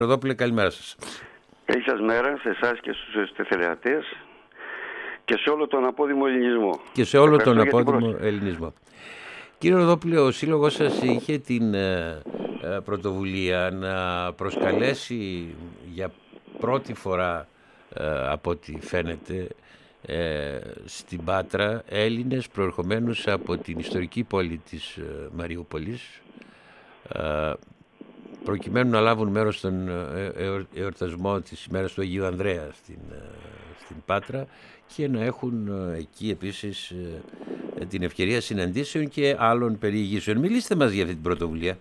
Ροδόπουλε, καλημέρα σας. Καλή σας μέρα σε εσάς και στους τηλεθεατές και σε όλο τον απόδημο ελληνισμό. Και σε όλο τον απόδημο ελληνισμό. Κύριε Ροδόπουλε, ο σύλλογος σας είχε την πρωτοβουλία να προσκαλέσει για πρώτη φορά, από ό,τι φαίνεται, στην Πάτρα Έλληνες προερχομένους από την ιστορική πόλη της Μαριούπολης, προκειμένου να λάβουν μέρος στον εορτασμό της ημέρας του Αγίου Ανδρέα στην Πάτρα και να έχουν εκεί επίσης την ευκαιρία συναντήσεων και άλλων περιηγήσεων. Μιλήστε μας για αυτή την πρωτοβουλία.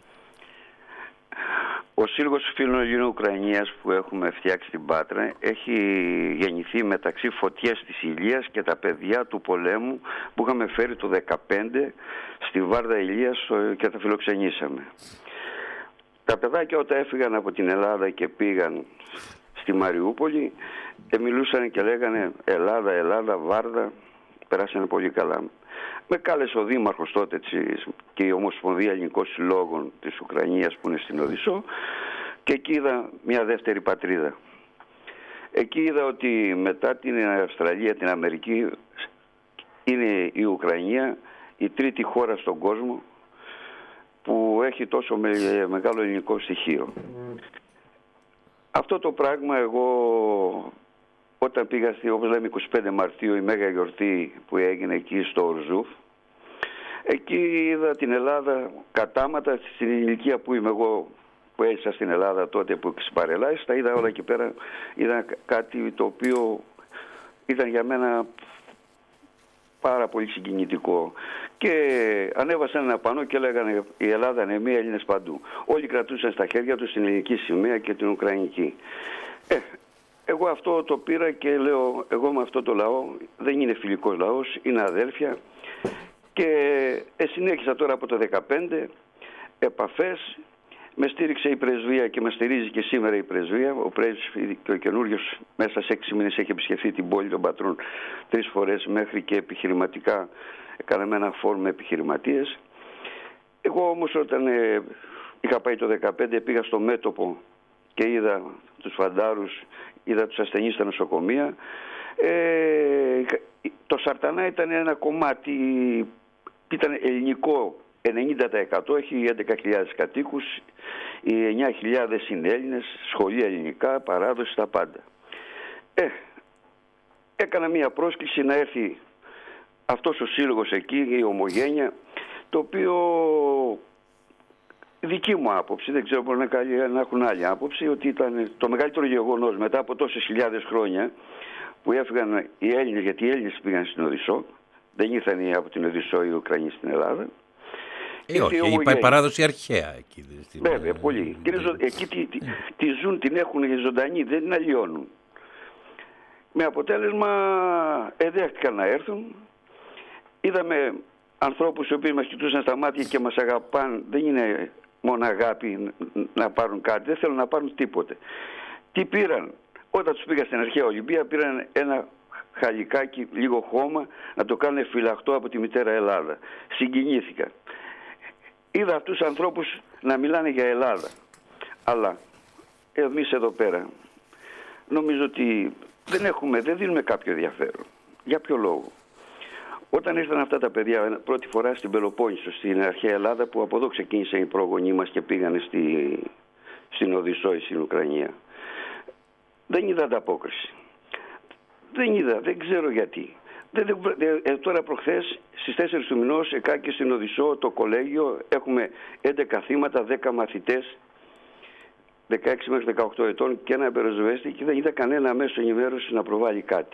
Ο Σύλλογος Φίλων Ελλήνων Ουκρανίας που έχουμε φτιάξει στην Πάτρα έχει γεννηθεί μεταξύ φωτιές της Ηλίας και τα παιδιά του πολέμου που είχαμε φέρει το 2015 στη Βάρδα Ηλίας και τα φιλοξενήσαμε. Τα παιδάκια όταν έφυγαν από την Ελλάδα και πήγαν στη Μαριούπολη μιλούσαν και λέγανε Ελλάδα, Ελλάδα, Βάρδα, περάσανε πολύ καλά. Με κάλεσε ο Δήμαρχος τότε και η Ομοσπονδία Ελληνικών Συλλόγων της Ουκρανίας που είναι στην Οδυσσό και εκεί είδα μια δεύτερη πατρίδα. Εκεί είδα ότι μετά την Αυστραλία, την Αμερική, είναι η Ουκρανία η τρίτη χώρα στον κόσμο που έχει τόσο μεγάλο ελληνικό στοιχείο. Αυτό το πράγμα εγώ όταν πήγα όπως λέμε 25 Μαρτίου η μέγα γιορτή που έγινε εκεί στο Ορζούφ, εκεί είδα την Ελλάδα κατάματα στην ηλικία που είμαι εγώ που έζησα στην Ελλάδα τότε που ξεπαρελάσεις, τα είδα όλα εκεί πέρα, είδα κάτι το οποίο ήταν για μένα πάρα πολύ συγκινητικό. Και ανέβασαν ένα πανό και λέγανε η Ελλάδα είναι μία, Έλληνες παντού. Όλοι κρατούσαν στα χέρια τους την ελληνική σημαία και την ουκρανική. Εγώ αυτό το πήρα και λέω, εγώ με αυτό το λαό δεν είναι φιλικός λαός, είναι αδέλφια. Και συνέχισα τώρα από το 2015 επαφές. Με στήριξε η πρεσβεία και με στηρίζει και σήμερα η πρεσβεία. Ο πρέσβης και ο καινούριος μέσα σε 6 μήνες έχει επισκεφθεί την πόλη των Πατρών 3 φορές μέχρι και επιχειρηματικά έκαναμε ένα φόρμα επιχειρηματίες. Εγώ όμως όταν είχα πάει το 2015 πήγα στο μέτωπο και είδα τους φαντάρους, είδα τους ασθενείς στα νοσοκομεία. Το Σαρτανά ήταν ένα κομμάτι, ήταν ελληνικό 90%, έχει 11.000 κατοίκους, οι 9.000 είναι Έλληνες, σχολεία ελληνικά, παράδοση, τα πάντα. Έκανα μια πρόσκληση να έρθει αυτός ο σύλλογος εκεί, η Ομογένεια, το οποίο δική μου άποψη, δεν ξέρω, μπορεί να έχουν άλλη άποψη, ότι ήταν το μεγαλύτερο γεγονός μετά από τόσες χιλιάδες χρόνια που έφυγαν οι Έλληνες, γιατί οι Έλληνες πήγαν στην Οδυσσό, δεν ήρθαν από την Οδυσσό οι Ουκρανοί στην Ελλάδα. Όχι, η παράδοση αρχαία εκεί. Βέβαια, πολύ. Εκεί τη ζουν, την έχουν ζωντανή, δεν την αλλοιώνουν. Με αποτέλεσμα δέχτηκαν να έρθουν. Είδαμε ανθρώπους οι οποίοι μας κοιτούσαν στα μάτια και μας αγαπάν. Δεν είναι μόνο αγάπη να πάρουν κάτι, δεν θέλουν να πάρουν τίποτε. Τι πήραν? Όταν τους πήγα στην αρχαία Ολυμπία πήραν ένα χαλικάκι, λίγο χώμα, να το κάνουν φυλαχτό από τη μητέρα Ελλάδα. Συγκινήθηκα. Είδα αυτούς τους ανθρώπους να μιλάνε για Ελλάδα. Αλλά εμείς εδώ πέρα νομίζω ότι δεν δίνουμε κάποιο ενδιαφέρον. Για ποιο λόγο? Όταν ήρθαν αυτά τα παιδιά πρώτη φορά στην Πελοπόννησο, στην αρχαία Ελλάδα, που από εδώ ξεκίνησαν οι προγονείς μας και πήγανε στην Οδυσσό, στην Ουκρανία, δεν είδα ανταπόκριση. Δεν ξέρω γιατί. Τώρα προχθές στις 4 του μηνός εκάκι στην Οδυσσό το κολέγιο έχουμε 11 θύματα, 10 μαθητές 16 μέχρι 18 ετών και ένα υπερασβέστη και δεν είδα κανένα μέσο ενημέρωση να προβάλλει κάτι.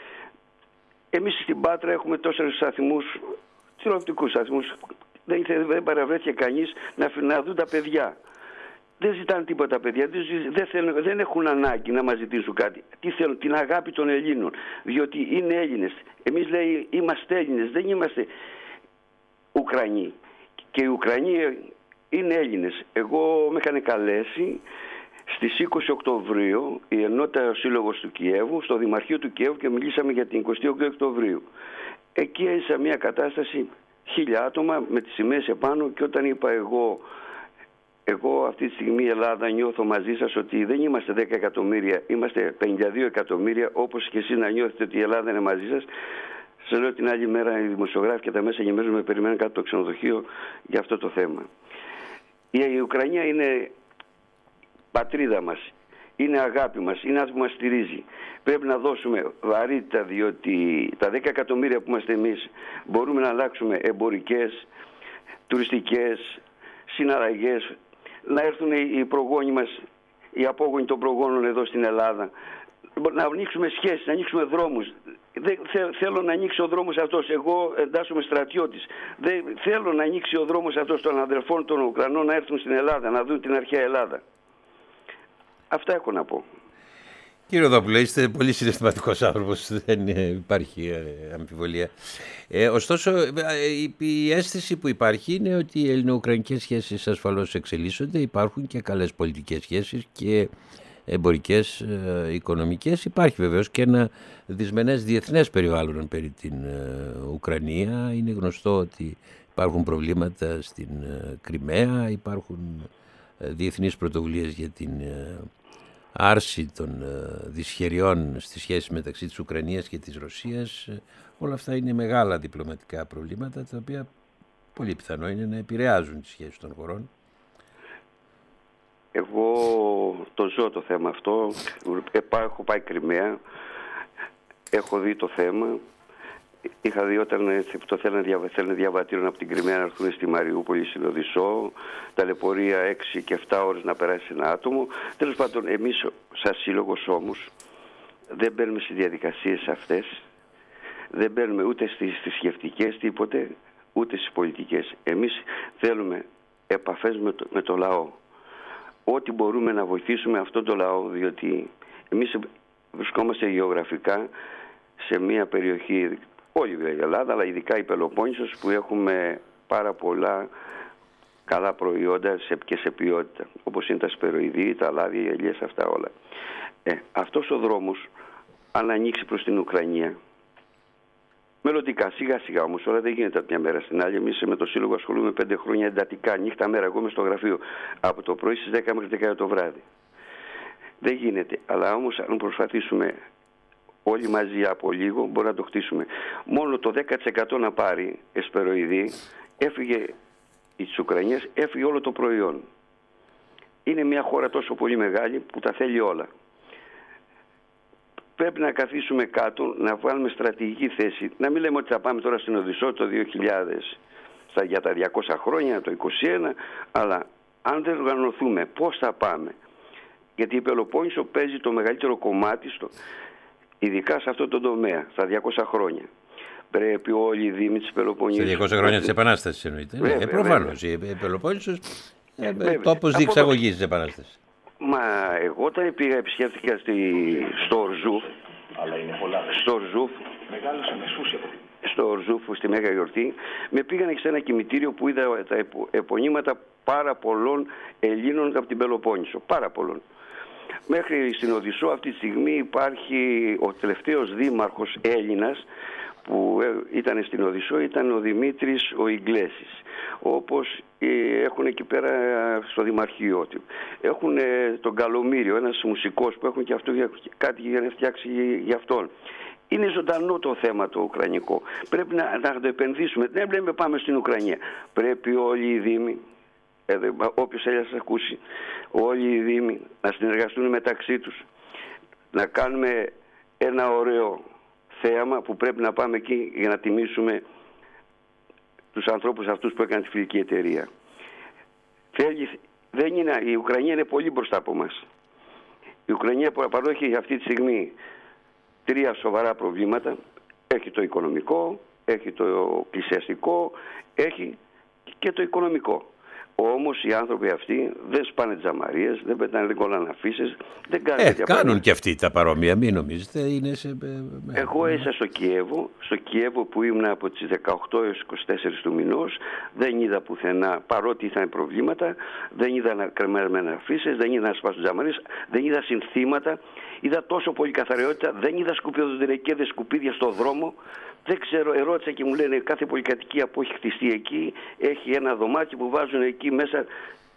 Εμείς στην Πάτρα έχουμε τόσους σταθμούς, τηλεοπτικούς σταθμούς, δεν παραβρέθηκε κανείς να δουν τα παιδιά. Δεν ζητάνε τίποτα παιδιά, δεν έχουν ανάγκη να μας ζητήσουν κάτι. Τι θέλουν? Την αγάπη των Ελλήνων, διότι είναι Έλληνες. Εμείς λέει είμαστε Έλληνες, δεν είμαστε Ουκρανοί. Και οι Ουκρανοί είναι Έλληνες. Εγώ με είχαν καλέσει στις 20 Οκτωβρίου η Ενότητα Σύλλογος του Κιέβου, στο Δημαρχείο του Κιέβου και μιλήσαμε για την 28 Οκτωβρίου. Εκεί έζησα μια κατάσταση 1000 άτομα με τις σημαίες επάνω και όταν είπα εγώ Εγώ αυτή τη στιγμή η Ελλάδα νιώθω μαζί σας ότι δεν είμαστε 10 εκατομμύρια, είμαστε 52 εκατομμύρια, όπως και εσείς να νιώθετε ότι η Ελλάδα είναι μαζί σας. Σας λέω την άλλη μέρα οι δημοσιογράφοι και τα μέσα ενημέρωσης με περιμένουν κάτω από το ξενοδοχείο για αυτό το θέμα. Η Ουκρανία είναι πατρίδα μας, είναι αγάπη μας, είναι άνθρωπο που μας στηρίζει. Πρέπει να δώσουμε βαρύτητα, διότι τα 10 εκατομμύρια που είμαστε εμείς μπορούμε να αλλάξουμε εμπορικές, τουριστικές, συναλλαγές, να έρθουν οι προγόνοι μας, οι απόγονοι των προγόνων εδώ στην Ελλάδα, να ανοίξουμε σχέσεις, να ανοίξουμε δρόμους. Θέλω να ανοίξει ο δρόμος αυτός. Εγώ εντάσσομαι στρατιώτης. Θέλω να ανοίξει ο δρόμος αυτός των αδερφών των Ουκρανών να έρθουν στην Ελλάδα, να δουν την αρχαία Ελλάδα. Αυτά έχω να πω. Κύριε Οδόπουλε, είστε πολύ συναισθηματικός άνθρωπος, δεν υπάρχει αμφιβολία. Ωστόσο, η αίσθηση που υπάρχει είναι ότι οι ελληνο-ουκρανικές σχέσεις ασφαλώς εξελίσσονται, υπάρχουν και καλές πολιτικές σχέσεις και εμπορικές, οικονομικές. Υπάρχει βεβαίως και ένα δυσμενές διεθνές περιβάλλον περί την Ουκρανία. Είναι γνωστό ότι υπάρχουν προβλήματα στην Κριμαία, υπάρχουν διεθνείς πρωτοβουλίες για την άρση των δυσχεριών στη σχέση μεταξύ της Ουκρανίας και της Ρωσίας. Όλα αυτά είναι μεγάλα διπλωματικά προβλήματα, τα οποία πολύ πιθανό είναι να επηρεάζουν τις σχέσεις των χωρών. Εγώ το ζω το θέμα αυτό. Έχω πάει Κριμαία, έχω δει το θέμα. Είχα δει όταν το θέλουν διαβατήριο από την Κριμαία να έρθουν στη Μαριούπολη, στην Οδυσσό, ταλαιπωρία 6 και 7 ώρες να περάσει ένα άτομο. Τέλος πάντων, εμείς σαν σύλλογος όμως δεν μπαίνουμε στις διαδικασίες αυτές, δεν μπαίνουμε ούτε στις θρησκευτικές τίποτε, ούτε στις πολιτικές. Εμείς θέλουμε επαφές με το λαό. Ό,τι μπορούμε να βοηθήσουμε αυτόν τον λαό, διότι εμείς βρισκόμαστε γεωγραφικά σε μια περιοχή, όλη η Ελλάδα, αλλά ειδικά η Πελοπόννησος, που έχουμε πάρα πολλά καλά προϊόντα και σε ποιότητα, όπως είναι τα σπεροειδή, τα λάδια, οι ελιές, αυτά όλα. Αυτός ο δρόμος, αν ανοίξει προς την Ουκρανία, μελλοντικά, σιγά σιγά όμως, όλα δεν γίνεται από μια μέρα στην άλλη. Εμείς με το Σύλλογο ασχολούμαι 5 χρόνια εντατικά, νύχτα μέρα. Εγώ είμαι στο γραφείο από το πρωί στις 10 μέχρι 10 το βράδυ. Δεν γίνεται, αλλά όμως αν προσπαθήσουμε όλοι μαζί από λίγο, μπορούμε να το χτίσουμε. Μόνο το 10% να πάρει εσπεροειδή, έφυγε της Ουκρανίας, έφυγε όλο το προϊόν. Είναι μια χώρα τόσο πολύ μεγάλη που τα θέλει όλα. Πρέπει να καθίσουμε κάτω, να βάλουμε στρατηγική θέση. Να μην λέμε ότι θα πάμε τώρα στην Οδυσσό το 2000, για τα 200 χρόνια, το 21, αλλά αν δεν οργανωθούμε, πώς θα πάμε? Γιατί η Πελοπόννησο παίζει το μεγαλύτερο κομμάτι, ειδικά σε αυτό το τομέα, στα 200 χρόνια. Πρέπει όλοι οι δήμοι της Πελοποννήσου... Σε 200 χρόνια της Επανάστασης εννοείται. Προφανώς. Η Πελοπόννησος τόπος διεξαγωγής της Επανάστασης. Μα εγώ όταν επισκέφθηκα στο Ορζούφ, στο Ορζούφ στη Μέγα Γιορτή, με πήγανε και σε ένα κημητήριο που είδα τα επωνύματα πάρα πολλών Ελλήνων από την Πελοπόννησο. Πάρα πολλών. Μέχρι στην Οδυσσό αυτή τη στιγμή υπάρχει ο τελευταίος δήμαρχος Έλληνας που ήταν στην Οδυσσό, ήταν ο Δημήτρης ο Ιγκλέσης. Όπως έχουν εκεί πέρα στο Δημαρχείο του. Έχουν τον Καλομήριο, ένας μουσικός που έχουν και αυτό κάτι για να φτιάξει για αυτόν. Είναι ζωντανό το θέμα το ουκρανικό. Πρέπει να το επενδύσουμε. Δεν πρέπει να πάμε στην Ουκρανία. Πρέπει όλοι οι δήμοι, όποιος θέλει να σας ακούσει, όλοι οι δήμοι να συνεργαστούν μεταξύ τους. Να κάνουμε ένα ωραίο θέαμα που πρέπει να πάμε εκεί για να τιμήσουμε τους ανθρώπους αυτούς που έκαναν τη φιλική εταιρεία. Η Ουκρανία είναι πολύ μπροστά από μας. Η Ουκρανία παρόχει αυτή τη στιγμή 3 σοβαρά προβλήματα. Έχει το οικονομικό, έχει το εκκλησιαστικό, έχει και το οικονομικό. Όμως οι άνθρωποι αυτοί δεν σπάνε τζαμαρίες, δεν πετάνε κολλάνε αφήσεις, δεν κάνουν τέτοια κάνουν πράγματα. Και αυτοί τα παρόμοια, μην νομίζετε. Είναι Εγώ ήρθα στο Κιέβο που ήμουν από τις 18 έως 24 του μηνός, δεν είδα πουθενά, παρότι είχαν προβλήματα, δεν είδα κρεμμένα αφήσεις, δεν είδα να σπάσουν τζαμαρίες, δεν είδα συνθήματα, είδα τόσο πολύ καθαριότητα, δεν είδα σκουπιδοδρεκέδες, σκουπίδια στο δρόμο. Δεν ξέρω, ερώτησα και μου λένε κάθε πολυκατοικία που έχει χτιστεί εκεί έχει ένα δωμάτιο που βάζουν εκεί μέσα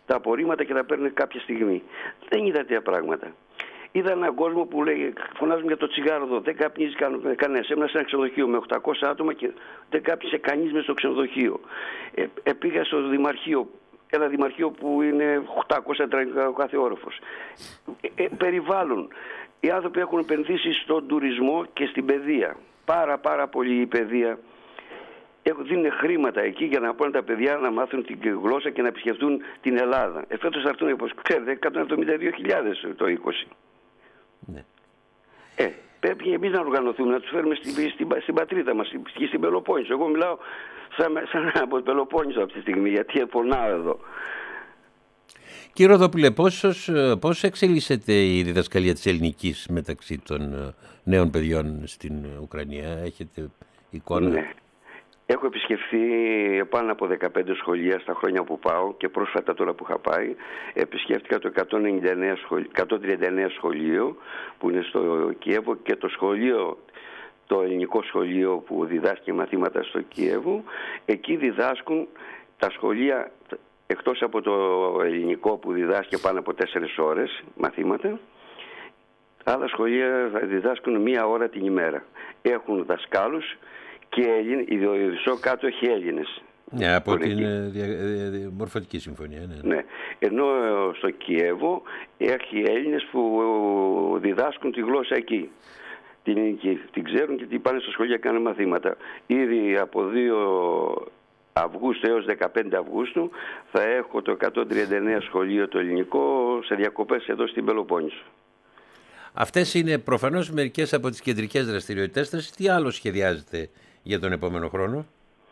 τα απορρίμματα και τα παίρνουν κάποια στιγμή. Δεν είδα τέτοια πράγματα. Είδα έναν κόσμο που λέει, φωνάζουν για το τσιγάρο εδώ, δεν καπνίζει κανένας. Έμεινα σε ένα ξενοδοχείο με 800 άτομα και δεν κάπνισε κανείς μες στο ξενοδοχείο. Πήγα στο δημαρχείο, ένα δημαρχείο που είναι 800 ο κάθε όροφος. Περιβάλλον. Οι άνθρωποι έχουν επενδύσει στον τουρισμό και στην παιδεία. Πάρα πολύ η παιδεία. Δίνουν χρήματα εκεί για να πάνε τα παιδιά να μάθουν την γλώσσα και να επισκεφτούν την Ελλάδα. Φέτος θα έρθουν, όπως ξέρετε, 172.000 το 20. Ναι. Πρέπει εμείς να οργανωθούμε, να τους φέρουμε στην πατρίδα μας, στην Πελοπόννησο. Εγώ μιλάω σαν από Πελοπόννησο αυτή τη στιγμή, γιατί πονάω εδώ. Κύριε Ροδόπουλε, πώς εξελίσσεται η διδασκαλία της ελληνικής μεταξύ των νέων παιδιών στην Ουκρανία? Έχετε εικόνα? Ναι. Έχω επισκεφθεί πάνω από 15 σχολεία στα χρόνια που πάω και πρόσφατα τώρα που είχα πάει. Επισκέφτηκα το 139 σχολείο που είναι στο Κιέβο και το ελληνικό σχολείο που διδάσκει μαθήματα στο Κιέβο. Εκεί διδάσκουν τα σχολεία, εκτός από το ελληνικό που διδάσκει πάνω από 4 ώρες μαθήματα, άλλα σχολεία διδάσκουν 1 ώρα την ημέρα. Έχουν δασκάλους και η Διοδιοσό κάτω έχει Έλληνες. Ναι, από την Μορφωτική Συμφωνία. Ναι. Ενώ στο Κιέβο έχει Έλληνες που διδάσκουν τη γλώσσα εκεί. Την ελληνική. Την ξέρουν και την πάνε στα σχολεία και κάνουν μαθήματα. Ήδη από 2 Αυγούστου έως 15 Αυγούστου θα έχω το 139 σχολείο το ελληνικό σε διακοπές εδώ στην Πελοπόννησο. Αυτές είναι προφανώς μερικές από τις κεντρικές δραστηριότητες σας. Τι άλλο σχεδιάζετε για τον επόμενο χρόνο?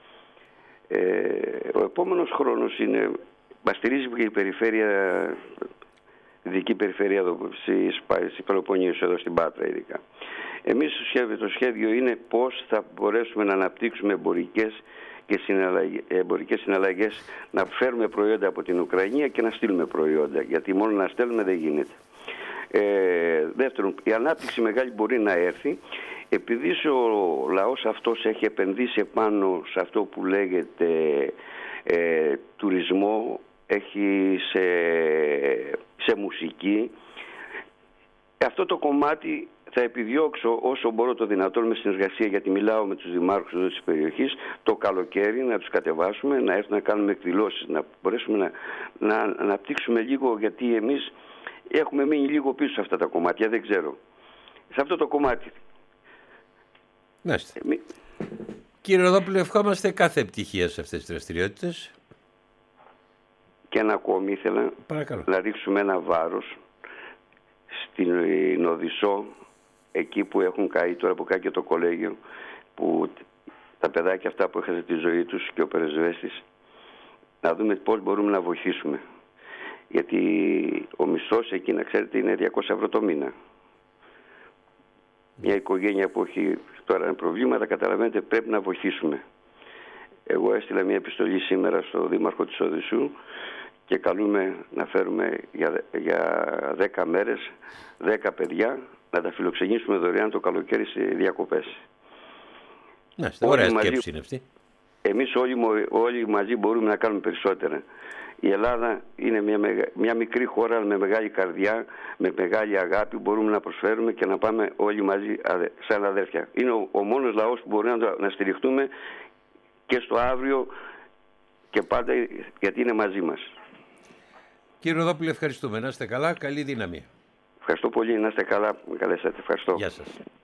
Ο επόμενος χρόνος είναι, μας στηρίζει και η περιφέρεια, η δική περιφέρεια εδώ στη Πελοποννήσου, εδώ στην Πάτρα ειδικά. Εμείς το σχέδιο είναι πώς θα μπορέσουμε να αναπτύξουμε εμπορικές συναλλαγές, να φέρουμε προϊόντα από την Ουκρανία και να στείλουμε προϊόντα, γιατί μόνο να στέλνουμε δεν γίνεται. Δεύτερον, η ανάπτυξη μεγάλη μπορεί να έρθει επειδή ο λαός αυτός έχει επενδύσει πάνω σε αυτό που λέγεται τουρισμό, έχει σε μουσική. Αυτό το κομμάτι θα επιδιώξω όσο μπορώ το δυνατόν με συνεργασία, γιατί μιλάω με τους δημάρχους εδώ της περιοχής, το καλοκαίρι να τους κατεβάσουμε, να έρθουν να κάνουμε εκδηλώσεις, να μπορέσουμε να αναπτύξουμε λίγο, γιατί εμείς έχουμε μείνει λίγο πίσω σε αυτά τα κομμάτια, δεν ξέρω. Σε αυτό το κομμάτι. Κύριε Ροδόπουλε, ευχόμαστε κάθε επιτυχία σε αυτές τις δραστηριότητες. Και ένα ακόμη ήθελα να ρίξουμε ένα βάρος στην Οδυσσό, εκεί που έχουν καεί, τώρα που κάει και το κολέγιο, που τα παιδάκια αυτά που έχασαν τη ζωή τους και ο Περεσβέστης, να δούμε πώς μπορούμε να βοηθήσουμε. Γιατί ο μισθός εκεί, να ξέρετε, είναι 200 ευρώ το μήνα. Μια οικογένεια που έχει τώρα προβλήματα, καταλαβαίνετε, πρέπει να βοηθήσουμε. Εγώ έστειλα μια επιστολή σήμερα στο Δήμαρχο της Οδυσσού και καλούμε να φέρουμε για 10 μέρες 10 παιδιά να τα φιλοξενήσουμε δωρεάν το καλοκαίρι σε διακοπές. Ωραία σκέψη είναι αυτή. Εμείς όλοι μαζί μπορούμε να κάνουμε περισσότερα. Η Ελλάδα είναι μια μικρή χώρα με μεγάλη καρδιά, με μεγάλη αγάπη, μπορούμε να προσφέρουμε και να πάμε όλοι μαζί σαν αδέρφια. Είναι ο μόνος λαός που μπορεί να στηριχτούμε και στο αύριο και πάντα, γιατί είναι μαζί μας. Κύριε Ροδόπουλε, ευχαριστούμε. Να είστε καλά. Καλή δύναμη. Ευχαριστώ πολύ. Να είστε καλά. Με καλέσατε. Ευχαριστώ. Γεια σας.